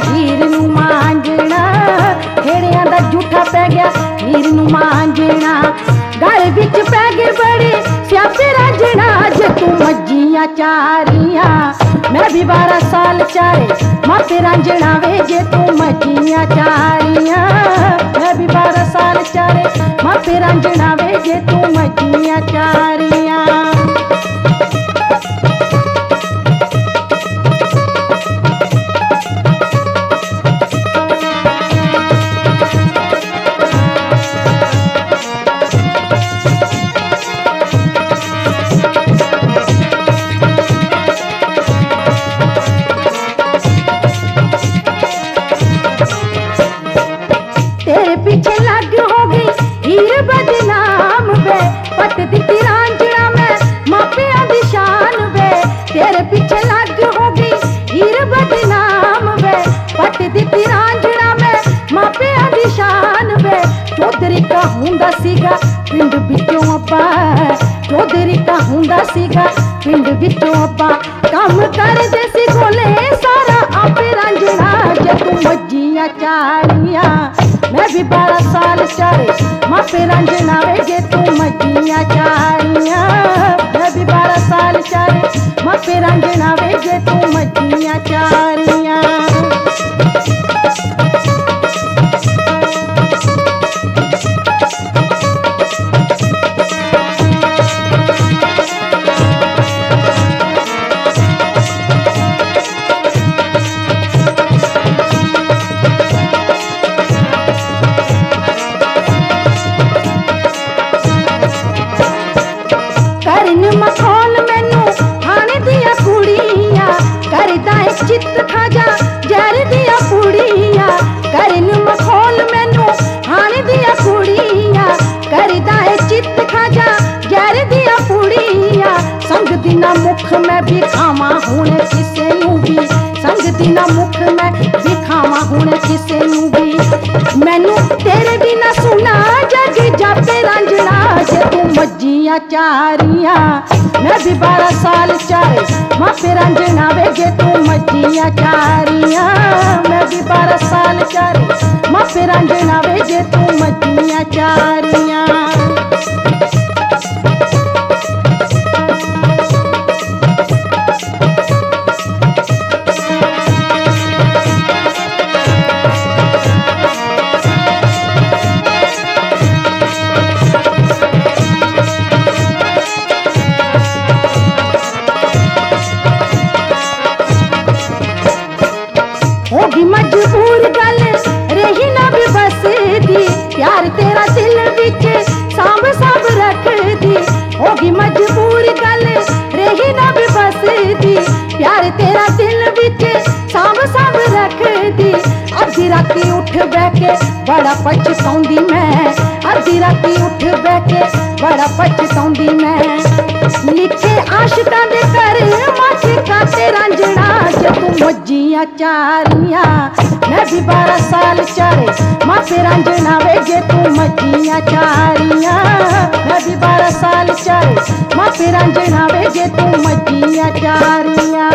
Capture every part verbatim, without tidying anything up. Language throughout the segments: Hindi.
हीर नू मांजना, खेड़ियां दा जूठा पै गया हीर नू मांजना। घर विच पै गए बड़े स्यापे रांझना, जे तू मज्जियां चारियां मैं भी बारह साल चारे मापे रांझना वे, जे तू मज्जियां चारियां मैं भी बारह साल चारे मापे रांझना वे, जे तू मज्जियां चारियां। तेरे पीछे लग हो गई हीर बदनाम वे, पट दिती रांझना मैं मापिया दी शान वे। तेरे पीछे लग हो गई हीर बदनाम वे, पट दिती रांझना मैं मापिया दी शान वे। चौधरी का हुंदा सीगा पिंड विचों अब्बा, चौधरी का हुंदा सीगा पिंड विचों अब्बा, काम करदे सी गोले सारा आपे रांझना, जे तू मज्जियां चारियां मैं भी बारह साल चारे मापे रांझना वे, जे तू मज्जियां चारियां मैं भी बारह साल चारे मापे रांझना वे, जे तू मज्जियां चारियां। करन मखौल मैनू खाने दिया कुड़ियां, करदा है चित खाजा जहर दिया पुड़ियां। करन मखौल मैनू खाने दिया कुड़ियां, करदा है चित खाजा जहर दिया पुड़ियां। संग दिना मुख मैं भी खावा हुण किसे नू भी, संग दिना मुख मैं भी खावा हुण किसे नू भी। मैनू तेरे बिना सुना जग जापे रांझना, जे तू मज्जियां चारियां मैं भी बारह साल चारे मापे रांझना वे, जे तू मज्जियां चारियां मैं भी बारह साल चारे मापे रांझना वे, जे तू मज्जियां चारियां। होगी मजबूर गल रही ना भी बस दी, प्यार तेरा दिल विच सांभ सांभ रख दी। होगी मजबूर गल रही ना भी बस दी, प्यार तेरा दिल विच सांभ सांभ रख दी। अद्धी राती उठ बैके बड़ा पछताउंदी मैं, अद्धी राती उठ बैके बड़ा पछताउंदी मैं। लिखे आशिकां दे घर माथे काटे रांझना, जे तू मज्जियां चारियां मैं भी बारह साल चारे मापे रांझना वे, जे तू मज्जियां चारियां मैं भी बारह साल चारे मापे रांझना वे, जे तू मज्जियां चारियां।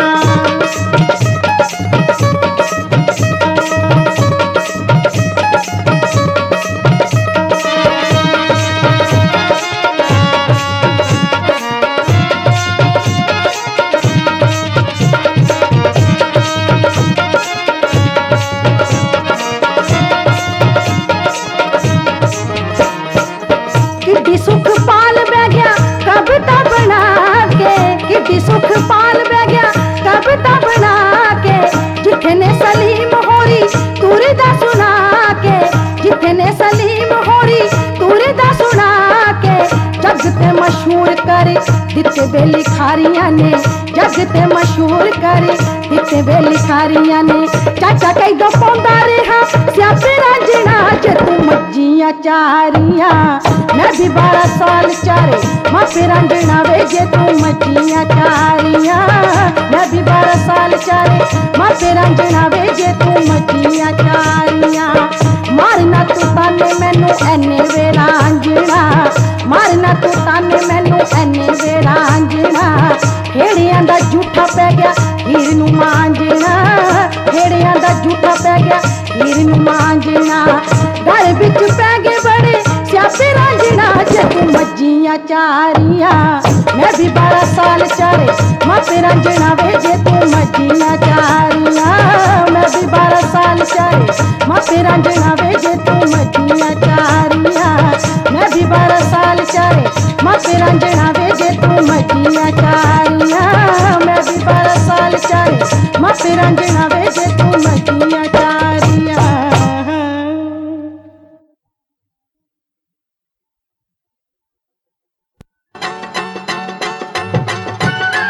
किड्डी सुख पाल बह गया कविता बना के, किड्डी सुख पाल बह गया कविता बना के। जितने सलीम होरी तूरी दा सुना के, जितने सलीम होरी तूरी दा सुना के। जग ते मशहूर कर दिते बेली खारियां ने, जग ते मशहूर कर दिते बेली खारियां ने। चाचा कई दो पौंदा रहा स्यापे रांझना, जे तू मज्जियां चारियां मैं भी बारह साल चारे मापे रांझना वे, जे तू मज्जियां चारियां मैं भी बारह साल चारे मापे रांझना वे, जे तू मज्जियां चारियां। मारना तू ताने मैनू एने वे रांझना, मारना तू ताने मैनू एने वे रांझना। खेड़ियां दा जूठा पै गया हीर नू मांझना, खेड़ियां दा जूठा पै गया हीर नू मांजना। घर बिच पै गए बड़े स्यापे रांझना, जे तू मज्जियां चारियां मैं भी बारह साल चारे मापे रांझना वे, जे तू मज्जियां चारियां मैं भी बारह साल चारे मापे रांझना वे, जे तू मज्जियां चारियां मैं भी बारह साल चारे मापे रांझना वे, जे तू मज्जियां चारियां मैं भी बारह साल चारे मापे रांझना वे, जे तू मज्जियां